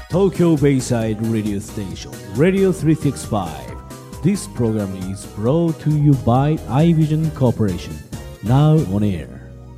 Tokyo Bayside Radio Station, Radio 365. This program is brought to you by iVision Corporation. Now on air.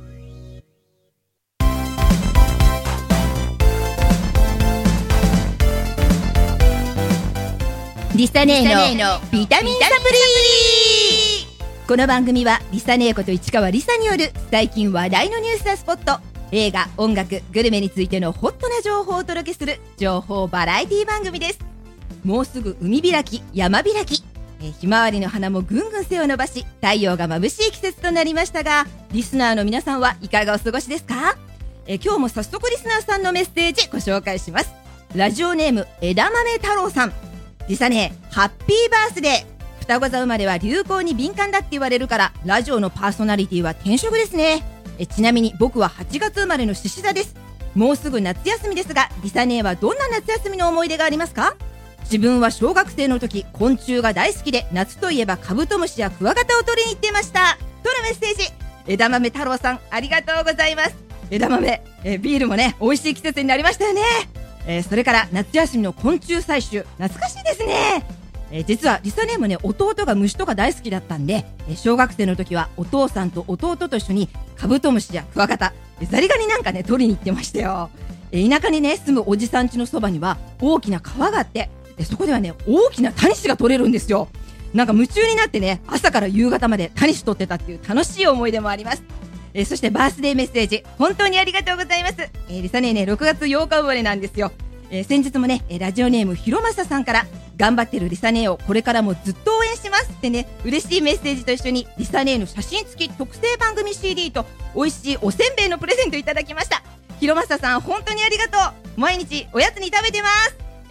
リサネーのビタミンサプリ。この番組はリサネーこと市川リサによる最近話題のニュースやスポット、映画、音楽、グルメについてのホットな情報をお届けする情報バラエティ番組です。もうすぐ海開き、山開き、ひまわりの花もぐんぐん背を伸ばし、太陽が眩しい季節となりましたが、リスナーの皆さんはいかがお過ごしですか？今日も早速リスナーさんのメッセージご紹介します。ラジオネーム枝豆太郎さん。リサネーハッピーバースデー。双子座生まれは流行に敏感だって言われるから、ラジオのパーソナリティは転職ですね。ちなみに僕は8月生まれの獅子座です。もうすぐ夏休みですが、リサネーはどんな夏休みの思い出がありますか？自分は小学生の時、昆虫が大好きで、夏といえばカブトムシやクワガタを取りに行っていましたとのメッセージ。枝豆太郎さん、ありがとうございます。枝豆、ビールもね、美味しい季節になりましたよね。それから夏休みの昆虫採集、懐かしいですね。実はリサネームね、弟が虫とか大好きだったんで、小学生の時はお父さんと弟と一緒にカブトムシやクワガタ、ザリガニなんかね、取りに行ってましたよ。田舎にね、住むおじさん家のそばには大きな川があって、そこではね、大きなタニシが取れるんですよ。なんか夢中になってね、朝から夕方までタニシ取ってたっていう楽しい思い出もあります。そしてバースデーメッセージ、本当にありがとうございます。リサネーね、6月8日生まれなんですよ。先日もね、ラジオネームひろまささんから、頑張ってるリサネーをこれからもずっと応援しますってね、嬉しいメッセージと一緒にリサネーの写真付き特製番組 CD と美味しいおせんべいのプレゼントいただきました。ひろまささん、本当にありがとう。毎日おやつに食べてます。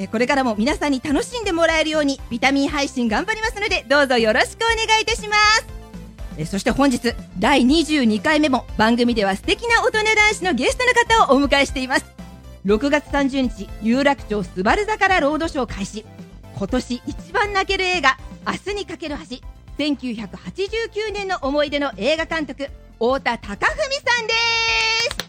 これからも皆さんに楽しんでもらえるようにビタミン配信頑張りますので、どうぞよろしくお願いいたします。そして本日第22回目も番組では素敵な大人男子のゲストの方をお迎えしています。6月30日、有楽町スバル座からロードショー開始。今年一番泣ける映画、明日にかける橋。1989年の思い出の映画監督、太田貴文さんです。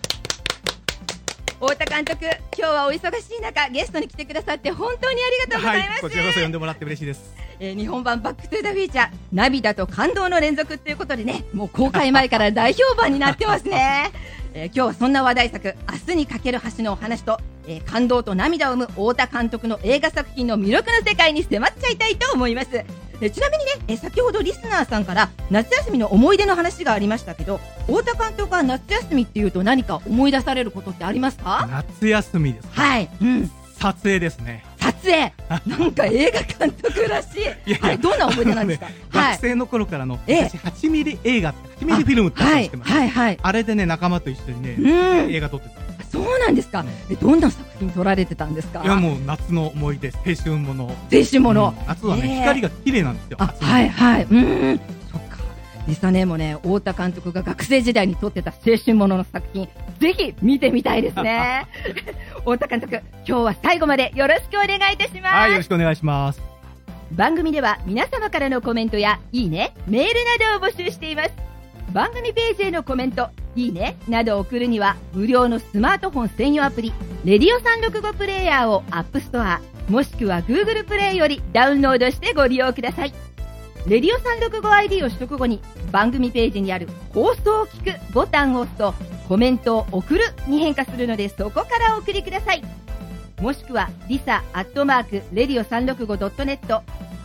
太田監督、今日はお忙しい中ゲストに来てくださって本当にありがとうございます。 こちらこそ呼んでもらって嬉しいです。 日本版バックトゥーザフューチャー、涙と感動の連続ということでね、もう公開前から大評判になってますね。今日はそんな話題作、明日にかける橋のお話と、感動と涙を生む太田監督の映画作品の魅力の世界に迫っちゃいたいと思います。ちなみにね、先ほどリスナーさんから夏休みの思い出の話がありましたけど、太田監督は夏休みっていうと何か思い出されることってありますか？ 夏休みですか？ はい、 撮影ですね。 撮影なんか映画監督らしい。はい、どんな思い出なんですか？ 学生の頃からの私8ミリ映画、8ミリフィルムって知ってます？あれでね、仲間と一緒にね、映画撮ってた。 そうなんですか。どんな作品撮られてたんですか？ いや、もう夏の思い出、青春もの。 青春もの。 夏はね、光が綺麗なんですよ。 はいはい。そっか。リサネもね、太田監督が学生時代に撮ってた青春ものの作品、ぜひ見てみたいですね。太田監督、今日は最後までよろしくお願いいたします。 はい、よろしくお願いします。 番組では皆様からのコメントやいいね、メールなどを募集しています。番組ページへのコメント、いいねなどを送るには、無料のスマートフォン専用アプリレディオ365プレイヤーをアップストアもしくは Google プレイよりダウンロードしてご利用ください。レディオ 365ID を取得後に番組ページにある放送を聞くボタンを押すと、コメントを送るに変化するので、そこからお送りください。もしくはリサ@radio365.net、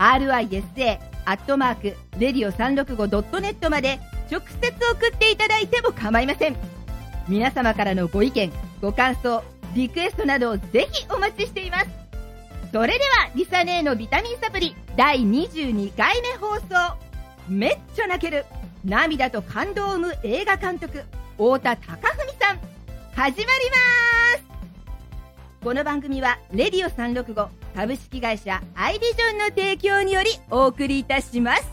risa@radio365.net まで直接送っていただいても構いません。皆様からのご意見、ご感想、リクエストなどをぜひお待ちしています。それではリサネーのビタミンサプリ第22回目放送、めっちゃ泣ける涙と感動を生む映画監督、太田貴文さん、始まります。この番組はレディオ365株式会社アイビジョンの提供によりお送りいたします。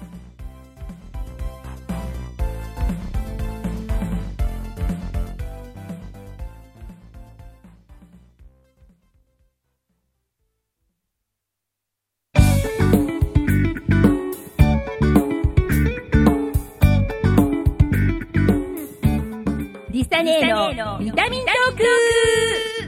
リサネーのビタミントーク。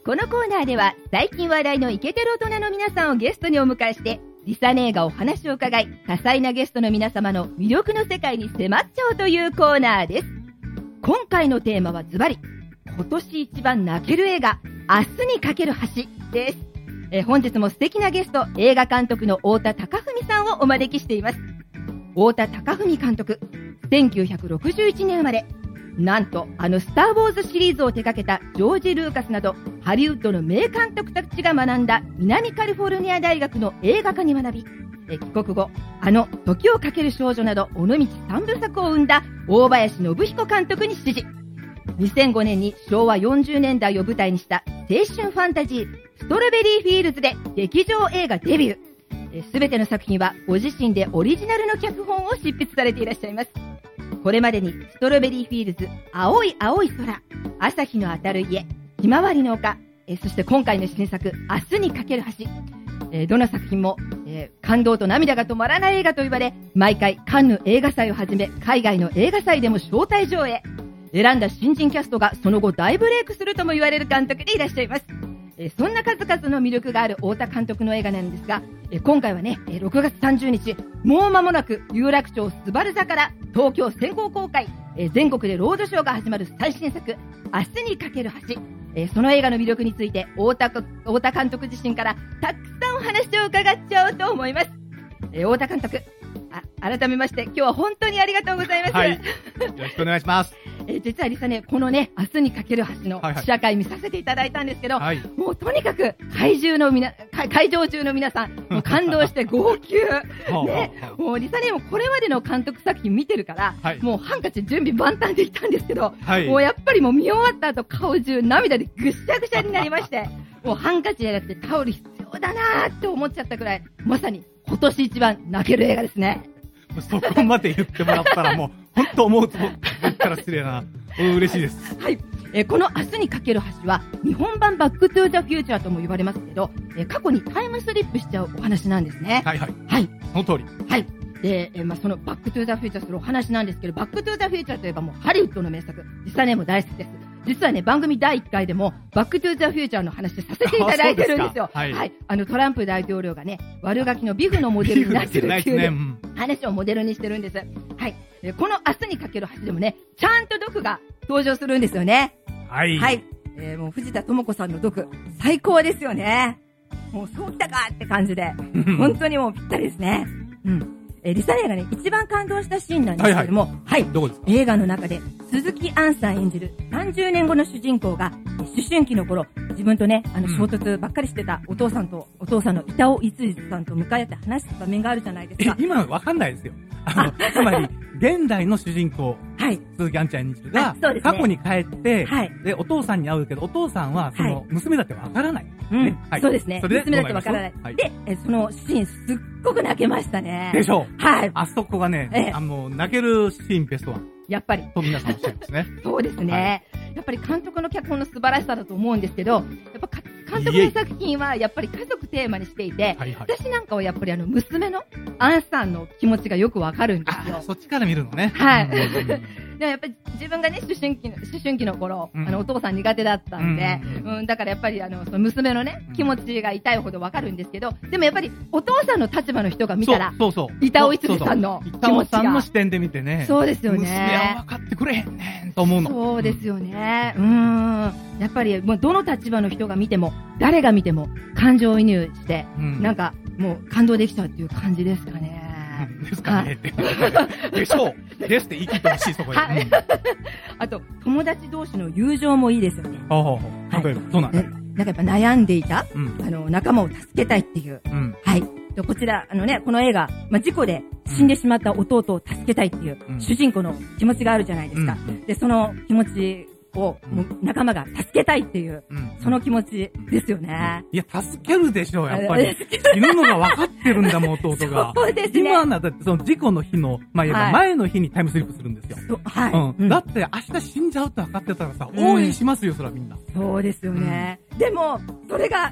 このコーナーでは最近話題のイケてる大人の皆さんをゲストにお迎えしてリサネーがお話を伺い、多彩なゲストの皆様の魅力の世界に迫っちゃおうというコーナーです。今回のテーマはズバリ、今年一番泣ける映画、明日にかける橋です。本日も素敵なゲスト、映画監督の太田貴文さんをお招きしています。太田貴文監督、1961年生まれ。なんとスター・ウォーズシリーズを手掛けたジョージ・ルーカスなどハリウッドの名監督たちが学んだ南カリフォルニア大学の映画科に学び、帰国後時をかける少女など尾道3部作を生んだ大林信彦監督に師事。2005年に昭和40年代を舞台にした青春ファンタジーストロベリーフィールズで劇場映画デビュー。すべての作品はご自身でオリジナルの脚本を執筆されていらっしゃいます。これまでにストロベリーフィールズ、青い青い空、朝日の当たる家、ひまわりの丘、そして今回の新作、明日にかける橋。どの作品も、感動と涙が止まらない映画と言われ、毎回カンヌ映画祭をはじめ海外の映画祭でも招待上映。選んだ新人キャストがその後大ブレイクするとも言われる監督でいらっしゃいます。そんな数々の魅力がある太田監督の映画なんですが、今回はね、6月30日、もう間もなく有楽町スバル座から東京先行公開、全国でロードショーが始まる最新作、明日にかける橋。その映画の魅力について太田監督自身からたくさんお話を伺っちゃおうと思います。太田監督、改めまして今日は本当にありがとうございます。 はい、よろしくお願いします。 実はリサね、このね、明日にかける橋の試写会見させていただいたんですけど、もうとにかく会場中の皆さん、もう感動して号泣。ね、もうリサね、もこれまでの監督作品見てるから、もうハンカチ準備万端でいたんですけど、もうやっぱりもう見終わった後顔中涙でぐしゃぐしゃになりまして、もうハンカチじゃなくてタオル必要だなーって思っちゃったくらい、まさに今年一番泣ける映画ですね。 そこまで言ってもらったらもう本当思うと言ったら失礼な。嬉しいです。 はい。この明日にかける橋は日本版バックトゥーザフューチャーとも言われますけど、過去にタイムスリップしちゃうお話なんですね。 はいはい。 はい。 その通り。 はい。で、そのバックトゥーザフューチャーするお話なんですけど、バックトゥーザフューチャーといえばもうハリウッドの名作、実際ねも大好きです。実はね、番組第1回でもバックトゥーザフューチャーの話させていただいてるんですよ。はい。はい。トランプ大統領がね、悪ガキのビフのモデルになってるっていう話をモデルにしてるんです。はい。この明日にかける橋でもね、ちゃんとドクが登場するんですよね。 はい。 はい。もう藤田智子さんのドク、最高ですよね。もうそうきたかって感じで、本当にもうぴったりですね。うん。リサ映画ね、一番感動したシーンなんですけども、はい。 どこですか？ 映画の中で、鈴木杏さん演じる30年後の主人公が、思春期の頃、自分とね、衝突ばっかりしてたお父さんの板尾一二さんと向かい合って話した場面があるじゃないですか。 今わかんないですよ。つまり、現代の主人公、はい、鈴木杏ちゃん演じるが、ね、過去に帰って、はい、で、お父さんに会うけど、お父さんは、その、娘だってわからない。ね、はい。そうですね。娘だってわからない。はい、で、そのシーン、すっごく泣けましたね。でしょう。はい。あそこがね、泣けるシーンベストワン。 やっぱり。 と皆さんおっしゃいますね。 そうですね。はい、やっぱり監督の脚本の素晴らしさだと思うんですけど、やっぱ監督の作品はやっぱり家族テーマにしていて、はいはい、私なんかはやっぱり娘のアンさんの気持ちがよくわかるんですよ。 そっちから見るのね。 はい。でもやっぱり自分がね、思春期の頃、お父さん苦手だったんで、だからやっぱりその娘のね、気持ちが痛いほどわかるんですけど、でもやっぱりお父さんの立場の人が見たら、板尾一二さんの気持ちが。 板尾さんの視点で見てね。 そうですよね。 娘は分かってくれへんねんと思うの。 そうですよね。やっぱりもうどの立場の人が見ても、誰が見ても感情移入して、なんかもう感動できちゃうっていう感じですかね。 ですかねって。でしょう。ですって言い切ってほしい、そこで。 あと、友達同士の友情もいいですよね。 例えば、そうなんだ。 なんかやっぱ悩んでいた、仲間を助けたいっていう。はい。こちら、この映画、事故で死んでしまった弟を助けたいっていう、主人公の気持ちがあるじゃないですか。で、その気持ちを、仲間が助けたいっていう、その気持ちですよね。 いや、助けるでしょう、やっぱり。死ぬのが分かってるんだもん、弟が。 そうですね。 今だって、その事故の日の、前の日にタイムスリップするんですよ。はい。だって、明日死んじゃうって分かってたらさ、応援しますよ、そらみんな。 そうですよね。でも、それが、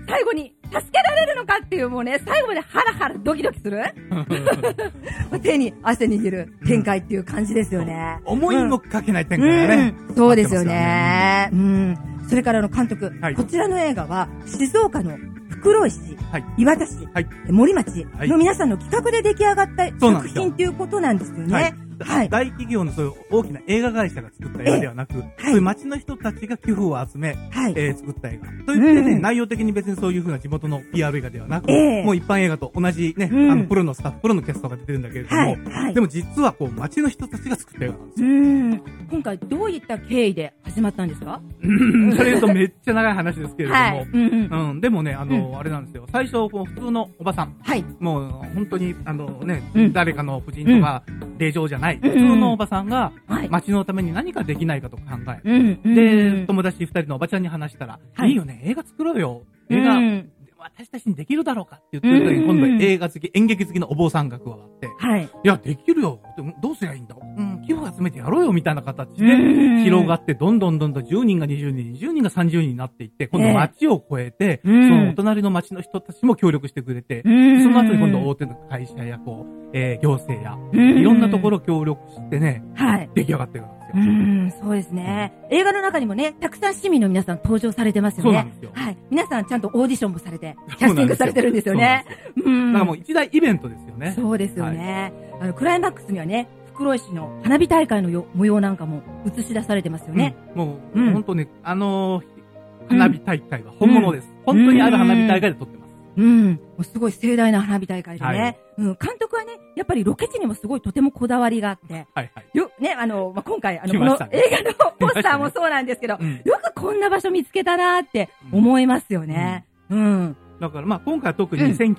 最後に助けられるのかっていうもうね、最後までハラハラドキドキする手に汗握る展開っていう感じですよね。 思いもかけない展開がね。 そうですよね。それから監督、こちらの映画は静岡の袋井市、磐田市、森町の皆さんの企画で出来上がった作品っていうことなんですよね。 大企業のそういう大きな映画会社が作った映画ではなく、そういう町の人たちが寄付を集め、作った映画。といってね、内容的に別にそういう風な地元の PR 映画ではなく、もう一般映画と同じね、プロのスタッフ、プロのキャストが出てるんだけれども、でも実はこう町の人たちが作った映画なんですよ。 今回どういった経緯で始まったんですか？ それ言うとめっちゃ長い話ですけれども、でもね、あれなんですよ。最初、普通のおばさん。もう本当に、誰かの夫人とか、令嬢じゃない。普通のおばさんが、町のために何かできないかと考え、で、友達2人のおばちゃんに話したら、いいよね、映画作ろうよ。映画、私たちにできるだろうかって言ってる時に、今度映画好き、演劇好きのお坊さんが加わって、いや、できるよ。どうすりゃいいんだ。寄付集めてやろうよ、みたいな形で、広がって、どんどん10人が20人、20人が30人になっていって、今度町を超えて、そのお隣の町の人たちも協力してくれて、その後に今度大手の会社や、行政や、いろんなところ協力してね、出来上がってるんですよ。 そうですね。映画の中にもね、たくさん市民の皆さん登場されてますよね。 そうなんですよ。 皆さんちゃんとオーディションもされて、キャスティングされてるんですよね。 だからもう一大イベントですよね。 そうですよね。クライマックスにはね、袋井市の花火大会の模様なんかも映し出されてますよね。 もう、本当ね、花火大会は本物です。本当にある花火大会で撮ってます。 もうすごい盛大な花火大会でね。監督はね、やっぱりロケ地にもすごいとてもこだわりがあって、ね、今回、この映画のポスターもそうなんですけど、よくこんな場所見つけたなーって思いますよね。 だから今回は特に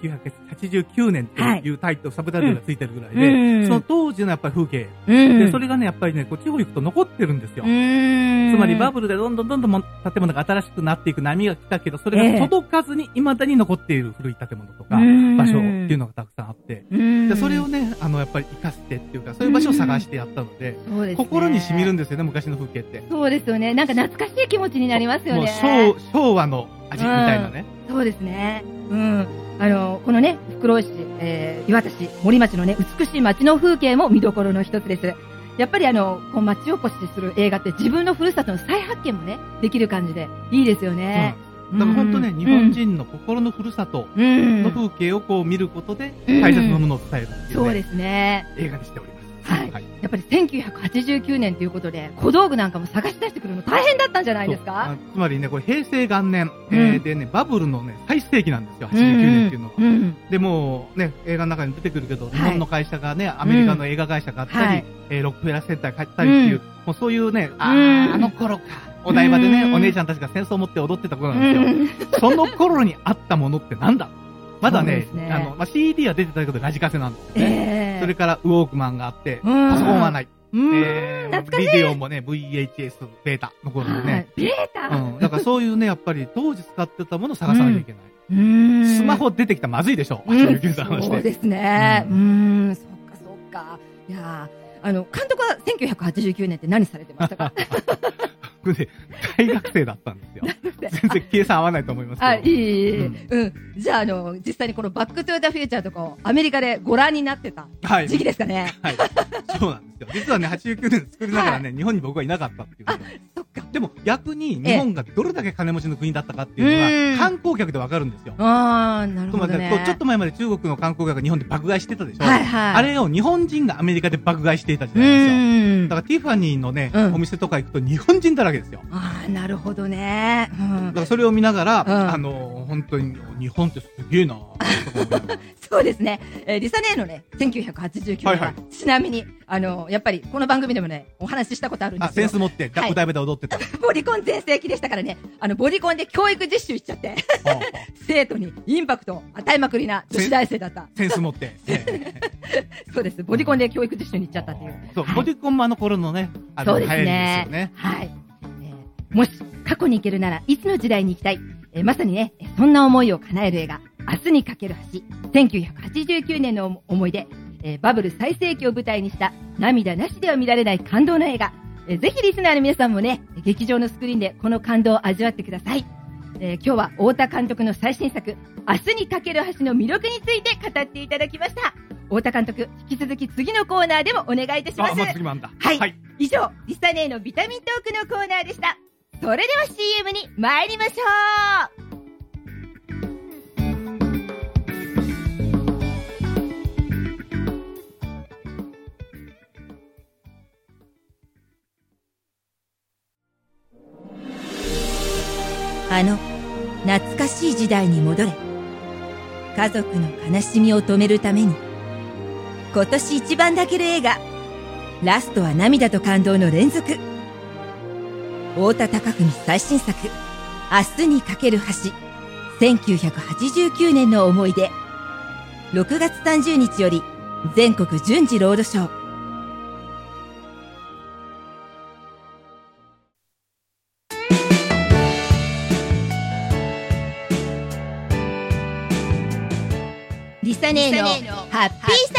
1989年っていうタイトル、サブタイトルがついてるぐらいで、その当時のやっぱり風景。で、それがね、やっぱりね、地方行くと残ってるんですよ。つまりバブルでどんどん建物が新しくなっていく波が来たけど、それが届かずに未だに残っている古い建物とか、場所っていうのがたくさんあって、で、それをね、やっぱり活かしてっていうか、そういう場所を探してやったので、心に染みるんですよね、昔の風景って。 そうですよね。なんか懐かしい気持ちになりますよね。 もう昭和の味みたいなね。 そうですね。このね、袋井市、磐田市、森町のね、美しい街の風景も見どころの一つです。やっぱり町おこしする映画って自分のふるさとの再発見もね、できる感じでいいですよね。 だから本当ね、日本人の心のふるさとの風景を見ることで大切なものを伝えるっていうね。 そうですね。 映画にしております。 やっぱり1989年ということで、小道具なんかも探し出してくるの大変だったんじゃないですか？ つまりね、これ平成元年、でね、バブルのね、最盛期なんですよ、89年っていうのが。で、もうね、映画の中に出てくるけど、日本の会社がね、アメリカの映画会社があったり、ロックフェラーセンター買ったりっていう、もうそういうね、あの頃か。お台場でね、お姉ちゃんたちが戦争を持って踊ってた頃なんですよ。その頃にあったものってなんだ？まだね、CD は出てたけどラジカセなんですよね。それからウォークマンがあって、パソコンはない。ビデオもね、VHS、ベータの頃のね。 ベータだからそういうね、やっぱり当時使ってたものを探さなきゃいけない。スマホ出てきたらまずいでしょ。 そうですね。そっか。いや監督は1989年って何されてましたか？ 大学生だったんですよ。全然計算合わないと思いますけど。じゃあ、実際にこのバックトゥーザフューチャーとかをアメリカでご覧になってた時期ですかね。 そうなんですよ。実はね、89年作りながらね、日本に僕はいなかったっていう。 そっか。 でも逆に日本がどれだけ金持ちの国だったかっていうのが観光客でわかるんですよ。 なるほどね。 ちょっと前まで中国の観光客が日本で爆買いしてたでしょ。あれを日本人がアメリカで爆買いしていた時代ですよ。だからティファニーのね、お店とか行くと日本人だらけですよ。 なるほどね。 だからそれを見ながら、本当に日本ってすげえなそうですね。リサネーのね、1989年は、ちなみに、やっぱりこの番組でもね、お話ししたことあるんですけど。 センス持って、お台場で踊ってた。 ボディコン全盛期でしたからね、ボディコンで教育実習しちゃって、生徒にインパクトを与えまくりな女子大生だった。 センス持って。 そうです。ボディコンで教育実習に行っちゃったっていう。 そう、ボディコンもあの頃のね、 そうですね。はい。もし過去に行けるならいつの時代に行きたい、まさにね、そんな思いを叶える映画、明日にかける橋、1989年の思い出、バブル最盛期を舞台にした涙なしでは見られない感動の映画、ぜひリスナーの皆さんもね、劇場のスクリーンでこの感動を味わってください。 今日は太田監督の最新作、明日にかける橋の魅力について語っていただきました。太田監督、引き続き次のコーナーでもお願いいたします。 次もあんだ。 はい。以上、リサ姉のビタミントークのコーナーでした。それでは CM に参りましょう。懐かしい時代に戻れ。家族の悲しみを止めるために、今年一番泣ける映画、ラストは涙と感動の連続。太田貴文最新作、明日にかける橋、1989年の思い出。6月30日より全国順次ロードショー。リサ姉のハッピーサプリメン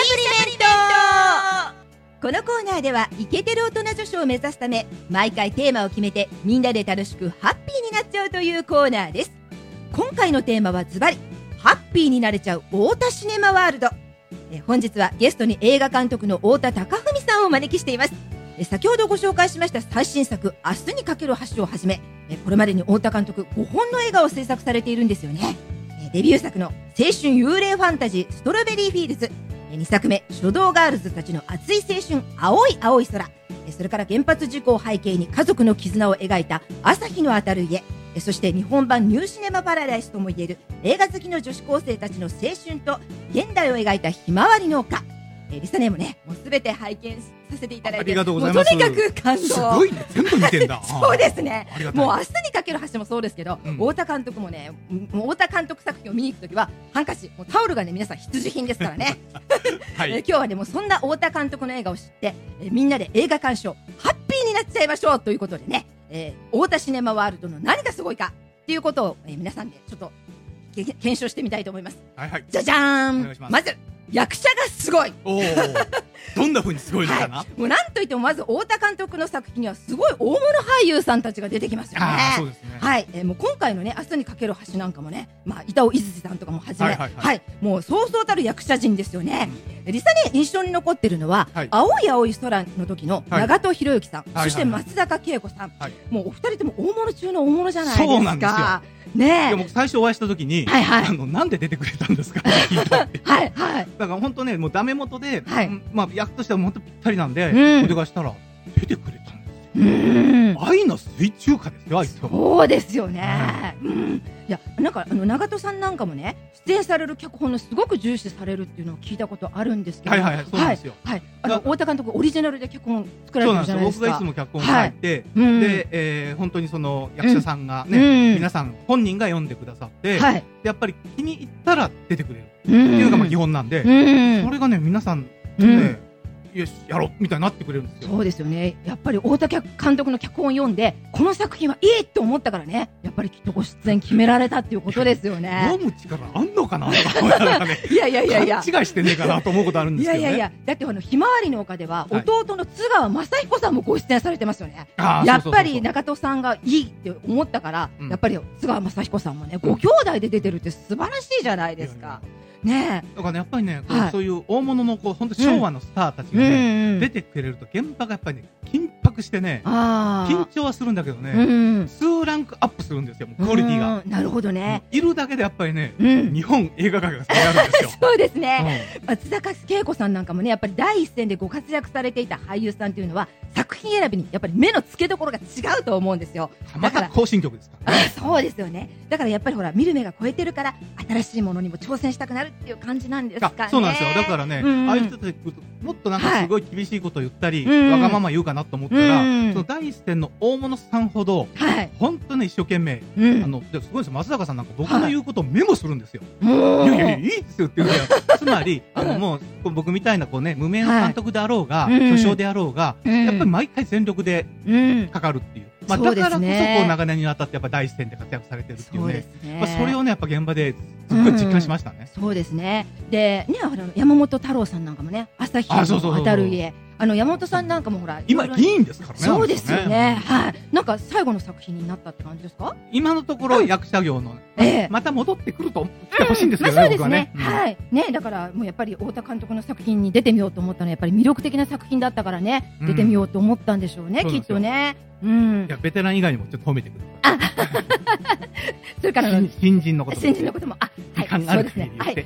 ト。このコーナーではイケてる大人女子を目指すため、毎回テーマを決めてみんなで楽しくハッピーになっちゃうというコーナーです。今回のテーマはズバリハッピーになれちゃう太田シネマワールド。本日はゲストに映画監督の太田貴文さんをお招きしています。先ほどご紹介しました最新作、明日にかける橋をはじめ、これまでに太田監督5本の映画を制作されているんですよね。デビュー作の青春幽霊ファンタジーストロベリーフィールズ、2作目書道ガールズたちの熱い青春青い青い空、それから原発事故を背景に家族の絆を描いた朝日の当たる家、そして日本版ニューシネマパラダイスともいえる映画好きの女子高生たちの青春と現代を描いたひまわりの丘。リサ姉もね、もうすべて拝見させていただいて、 ありがとうございます。 もうとにかく感動。 すごいね、全部見てんだ。 そうですね。もう明日にかける橋もそうですけど、太田監督もね、太田監督作品を見に行くときはハンカチ、もうタオルがね皆さん必需品ですからね。はい今日はねもうそんな太田監督の映画を知って、みんなで映画鑑賞ハッピーになっちゃいましょうということでね、太田シネマワールドの何がすごいかっていうことを、皆さんでちょっと検証してみたいと思います。 はいはい。 じゃじゃーん。まず役者がすごい。 どんな風にすごいのかな。 もうなんといってもまず太田監督の作品にはすごい大物俳優さんたちが出てきますよね。 そうですね。 はい、もう今回のね明日にかける橋なんかもね、板尾泉さんとかもはじめ、もうそうそうたる役者陣ですよね。リサね印象に残ってるのは、青い青い空の時の長門博之さん、そして松坂慶子さん、もうお二人とも大物中の大物じゃないですか。 そうなんですよ。 ねえ、 僕最初お会いした時に、なんで出てくれたんですかって聞いたって。はいはい。だから本当ね、もうダメ元で、まあ役としては本当ぴったりなんで、お願いしたら出てくれたんですよ。愛の水中歌ですよ、あいつは。そうですよね。いや、なんか長門さんなんかもね、出演される脚本のすごく重視されるっていうのを聞いたことあるんですけど、そうなんですよ。太田監督オリジナルで脚本作られてるじゃないですか。僕がいつも脚本を書いて、で本当にその役者さんがね、皆さん本人が読んでくださって、やっぱり気に入ったら出てくれるっていうのがまあ基本なんで、それがね皆さんね。よしやろうみたいになってくれるんですよ。そうですよね。やっぱり太田監督の脚本を読んでこの作品はいいと思ったからね、やっぱりきっとご出演決められたっていうことですよね。読む力あんのかなとか思いながらね。いや勘違いしてねえかなと思うことあるんですけどね。いやだってひまわりの丘では弟の津川雅彦さんもご出演されてますよね。やっぱり中戸さんがいいって思ったから、やっぱり津川雅彦さんもねご兄弟で出てるって素晴らしいじゃないですか。ねえ、だからねやっぱりね、そういう大物の本当昭和のスターたちがね出てくれると現場がやっぱりね緊迫してね、緊張はするんだけどね、数ランクアップするんですよ、クオリティが。なるほどね。いるだけでやっぱりね、日本映画界が下がるんですよ。そうですね。松坂慶子さんなんかもねやっぱり第一線でご活躍されていた俳優さんというのは作品選びにやっぱり目の付けどころが違うと思うんですよ。だから行進曲ですからね。そうですよね。だからやっぱりほら見る目が超えてるから新しいものにも挑戦したくなるっていう感じなんですかね。そうなんですよ。だからね、ああいう人たちもっとなんかすごい厳しいことを言ったり、わがまま言うかなと思ったら、その第一線の大物さんほど本当に一生懸命、すごいですよ。松坂さんなんか僕の言うことをメモするんですよ。いやいいですよって言うから、つまりもう僕みたいなこうね無名の監督であろうが巨匠であろうが、やっぱり毎回全力でかかるっていう。だからこそ長年にわたってやっぱ第一線で活躍されてるっていうね、それをねやっぱ現場ですごい実感しましたね。そうですね。でね、山本太郎さんなんかもね、朝日の当たる家、 山本さんなんかもほら、 今議員ですからね。 そうですよね。はい。なんか最後の作品になったって感じですか？ 今のところ役者業の、また戻ってくると思ってほしいんですけどね。 そうですね。はい。ね、だからもうやっぱり太田監督の作品に出てみようと思ったのはやっぱり魅力的な作品だったからね、出てみようと思ったんでしょうね、きっとね。 いや、ベテラン以外にもちょっと褒めてくる。 それから新人のことも。 新人のことも、はい、そうですね。はい。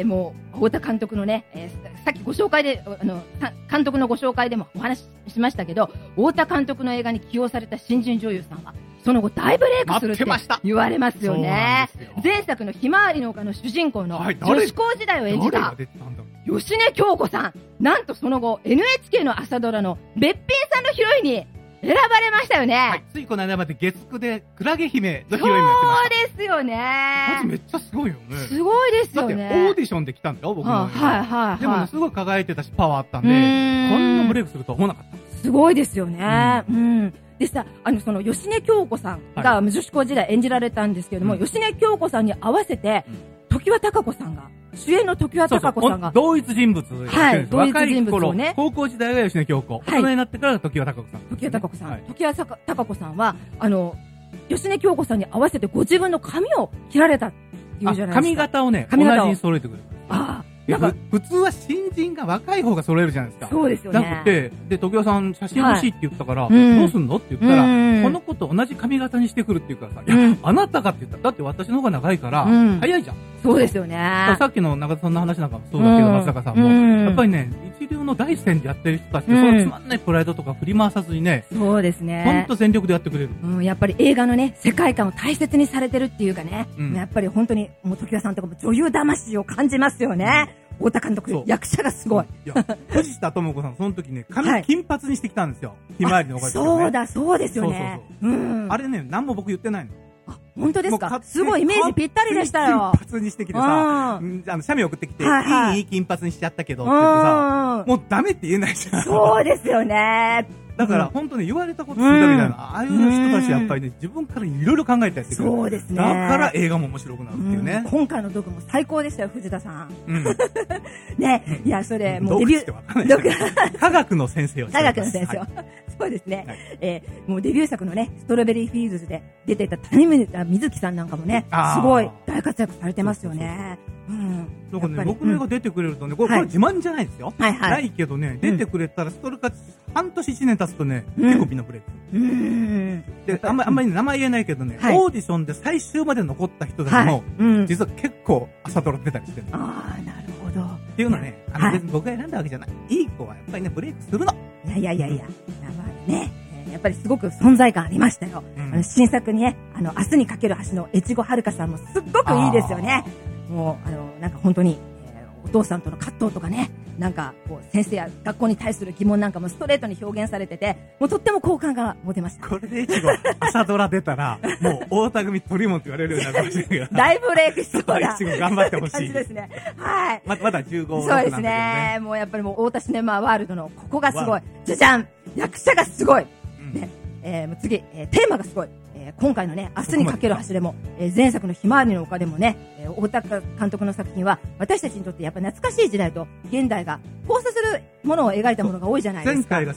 もう、太田監督のね、さっきご紹介で、監督のご紹介でもお話ししましたけど、太田監督の映画に起用された新人女優さんは、その後大ブレイクするって言われますよね。前作のひまわりの丘の主人公の女子高時代を演じた芳根京子さん。なんとその後、NHK の朝ドラのべっぴんさんのヒロインに選ばれましたよね。はい、 ついこの間まで月9でクラゲ姫のヒロインもやってました。 そうですよね。 まずめっちゃすごいよね。 すごいですよね。 だってオーディションで来たんだよ、僕の。でもね、すごい輝いてたし、パワーあったんで、こんなブレイクするとは思わなかった。 すごいですよね。でさ、その芳根京子さんが女子高時代演じられたんですけれども、芳根京子さんに合わせて、常盤貴子さんが、主演の常盤貴子さんが。 同一人物。 はい、同一人物をね。 高校時代が芳根京子。大人になってから常盤貴子さん。 常盤貴子さん。常盤貴子さんは、芳根京子さんに合わせてご自分の髪を切られたっていうじゃないですか。 髪型をね、同じに揃えてくれる。普通は新人が若い方が揃えるじゃないですか。 そうですよね。 なくて、で、常盤さん写真欲しいって言ったから、どうすんのって言ったら、この子と同じ髪型にしてくるって言うからさ、いや、あなたがって言ったら、だって私の方が長いから、早いじゃん。 そうですよね。 さっきの中田さんの話なんかもそうだけど、松坂さんも、やっぱりね、一流の第一線でやってる人たちって、そのつまんないプライドとか振り回さずにね、 そうですね。 ほんと全力でやってくれる。 やっぱり映画のね、世界観を大切にされてるっていうかね、やっぱり本当に、もう常盤さんとかも女優魂を感じますよね。太田監督、役者がすごい。 藤田智子さん、その時ね、髪金髪にしてきたんですよ。ひまわりのおかげで。 そうだ、そうですよね。 あれね、何も僕言ってないの。 本当ですか？すごいイメージぴったりでしたよ。 金髪にしてきてさ、写メ送ってきて、いい金髪にしちゃったけどって言ってさ、もうダメって言えないじゃん。 そうですよね。 だから本当に言われたことするだけだな。ああいう人たちやっぱりね、自分からいろいろ考えたりしてくる。 そうですね。 だから映画も面白くなるっていうね。 今回のドクも最高でしたよ、藤田さん。ね、いや、それ、もうデビュー、科学の先生を。 科学の先生を。そうですね。もうデビュー作のね、ストロベリーフィールズで出ていた谷村瑞希さんなんかもね、すごい大活躍されてますよね。 だからね、僕の映画出てくれるとね、これ自慢じゃないですよ。ないけどね、出てくれたら、それから半年1年経つとね、結構みんなブレイク。で、あんまり名前言えないけどね、オーディションで最終まで残った人たちも、実は結構朝ドラ出たりしてる。 ああ、なるほど。 っていうのはね、僕が選んだわけじゃない。いい子はやっぱりね、ブレイクするの。 いや、ね、やっぱりすごく存在感ありましたよ。新作にね、明日にかける橋の越後はるかさんもすっごくいいですよね。もう、なんか本当に、お父さんとの葛藤とかね、なんか、こう、先生や学校に対する疑問なんかもストレートに表現されてて、もうとっても好感が持てました。 これで越後、朝ドラ出たら、もう、太田組鳥もって言われるようになるかもしれないけど。 大ブレイクしそうだ。 越後頑張ってほしい。 感じですね。はい。 まだ15 そうですね。もうやっぱりもう、太田シネマワールドの、ここがすごい。じゃじゃん！役者がすごい。ね。もう次、テーマがすごい。今回のね、明日にかける橋でも、前作のひまわりの丘でもね、太田監督の作品は、私たちにとってやっぱ懐かしい時代と現代が交差するものを描いたものが多いじゃないですか。 前回が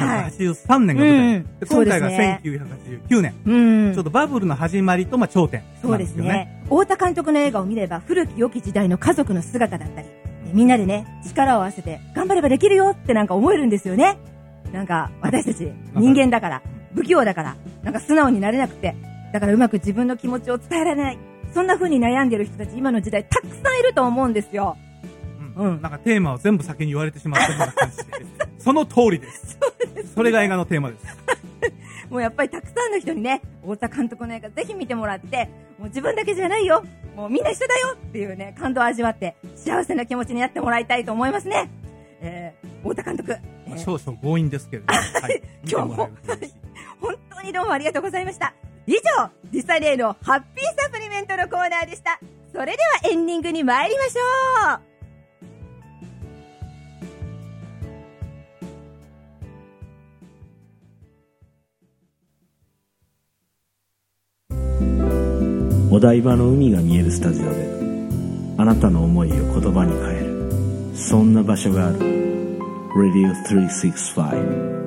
1983年が舞台。今回が1989年。ちょっとバブルの始まりと、頂点。 そうですね。太田監督の映画を見れば、古き良き時代の家族の姿だったり、みんなでね、力を合わせて、頑張ればできるよってなんか思えるんですよね。なんか、私たち、人間だから、不器用だから、なんか素直になれなくて、だからうまく自分の気持ちを伝えられない。そんな風に悩んでる人たち、今の時代たくさんいると思うんですよ。 なんかテーマを全部先に言われてしまったような感じで。その通りです。そうです。それが映画のテーマです。 もうやっぱりたくさんの人にね、太田監督の映画ぜひ見てもらって、もう自分だけじゃないよ。もうみんな一緒だよっていうね、感動を味わって、幸せな気持ちになってもらいたいと思いますね。太田監督。 少々強引ですけれども。 今日も。本当にどうもありがとうございました。以上、リサレイのハッピーサプリメントのコーナーでした。それではエンディングに参りましょう。お台場の海が見えるスタジオで、あなたの思いを言葉に変える、そんな場所がある。 Radio 365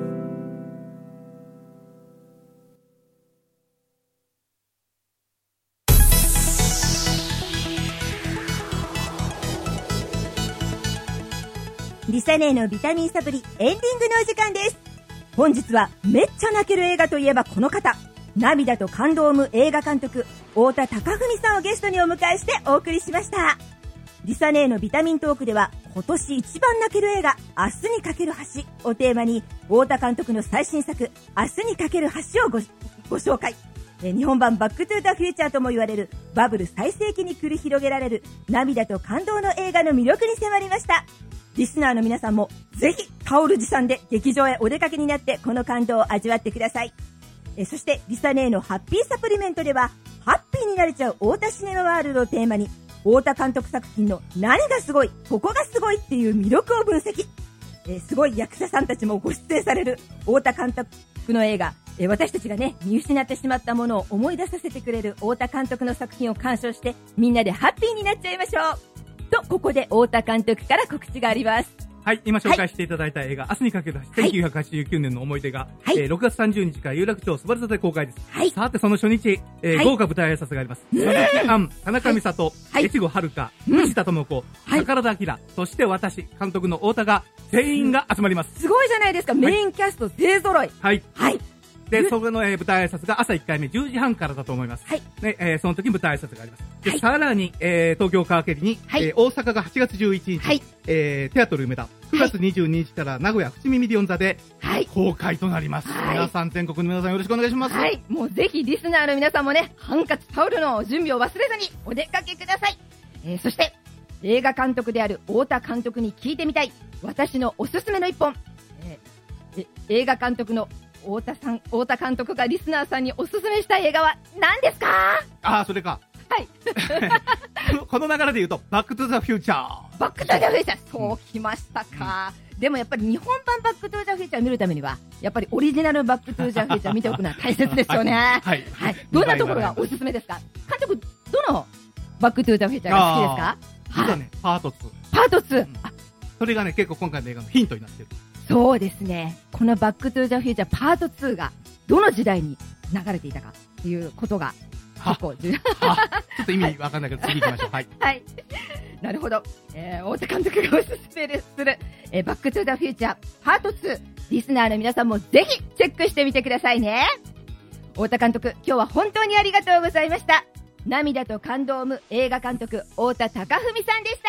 リサネーのビタミンサプリエンディングのお時間です。本日はめっちゃ泣ける映画といえばこの方、涙と感動を生む映画監督太田貴文さんをゲストにお迎えしてお送りしました。リサネーのビタミントークでは今年一番泣ける映画明日にかける橋をテーマに太田監督の最新作明日にかける橋をご紹介。日本版バックトゥーザフューチャーとも言われるバブル最盛期に繰り広げられる涙と感動の映画の魅力に迫りました。リスナーの皆さんもぜひタオル持参で劇場へお出かけになってこの感動を味わってください。そしてリサネーのハッピーサプリメントではハッピーになれちゃう太田シネマワールドをテーマに太田監督作品の何がすごい、ここがすごいっていう魅力を分析。すごい役者さんたちもご出演される太田監督の映画、私たちがね見失ってしまったものを思い出させてくれる太田監督の作品を鑑賞してみんなでハッピーになっちゃいましょうと、ここで太田監督から告知があります。 はい、今紹介していただいた映画、明日にかける橋、1989年の思い出が、6月30日から有楽町スバル座で公開です。さてその初日、豪華舞台挨拶があります。佐々木杏、田中美里、越後遥香、藤田智子、宝田明、そして私、監督の太田が全員が集まります。 すごいじゃないですか、メインキャスト勢揃い。 はい。で、そこの、舞台挨拶が朝1回目10時半からだと思います。ね、その時に舞台挨拶があります。で、さらに、東京川蹴りに、大阪が8月11日、テアトル梅田、9月22日から名古屋伏見ミリオン座で、公開となります。皆さん、全国の皆さんよろしくお願いします。 もうぜひリスナーの皆さんもね、ハンカチタオルの準備を忘れずにお出かけください。そして、映画監督である太田監督に聞いてみたい、私のおすすめの一本、映画監督の太田監督がリスナーさんにおすすめした映画は何ですか？ それか。 はい。 この流れで言うと、バックトゥザフューチャー。 バックトゥザフューチャー。そうきましたか。でもやっぱり日本版バックトゥザフューチャーを見るためには、やっぱりオリジナルバックトゥザフューチャー見ておくのは大切ですよね。はい。どんなところがおすすめですか？監督、どのバックトゥザフューチャーが好きですか？ 実はね、パート2。 パート2。 それがね、結構今回の映画のヒントになってる。 そうですね。このバックトゥザフューチャーパート2がどの時代に流れていたかっていうことが結構重要。ちょっと意味わかんないけど次行きましょう。はい。 なるほど。太田監督がおすすめする、バックトゥザフューチャーパート2。リスナーの皆さんもぜひチェックしてみてくださいね。太田監督、今日は本当にありがとうございました。涙と感動を生む映画監督、太田貴文さんでした。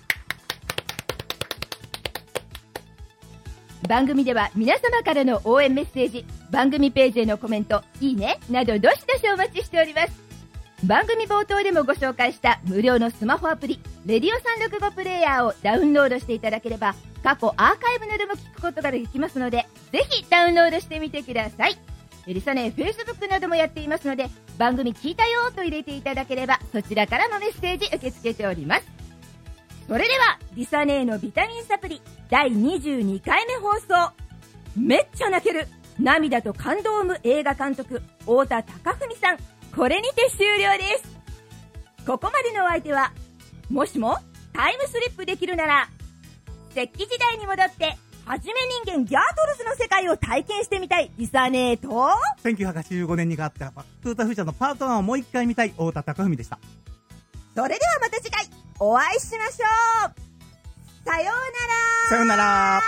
番組では皆様からの応援メッセージ、番組ページへのコメント、いいねなどどしどしお待ちしております。番組冒頭でもご紹介した無料のスマホアプリレディオ365プレイヤーをダウンロードしていただければ過去アーカイブなども聞くことができますので、ぜひダウンロードしてみてください。リサネー Facebook などもやっていますので、番組聞いたよと入れていただければそちらからもメッセージ受け付けております。それではリサネーのビタミンサプリ第22回目放送、めっちゃ泣ける涙と感動を生む映画監督太田貴文さん、これにて終了です。ここまでのお相手は、もしもタイムスリップできるなら石器時代に戻ってはじめ人間ギャートルズの世界を体験してみたいリサネーと、 1985年にがあったバックトゥザフューチャーのパート1をもう一回見たい太田貴文でした。 それではまた次回お会いしましょう。さようなら。 さようなら。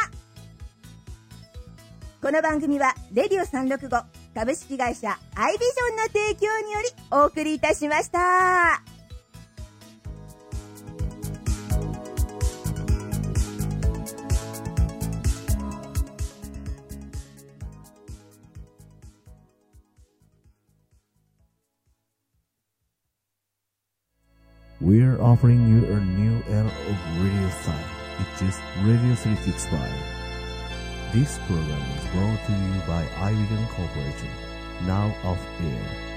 この番組はレディオ365株式会社アイビジョンの提供によりお送りいたしました。 We're offering you a new era of radio style. It is Radio 365. This program is brought to you by iVision Corporation. Now off air.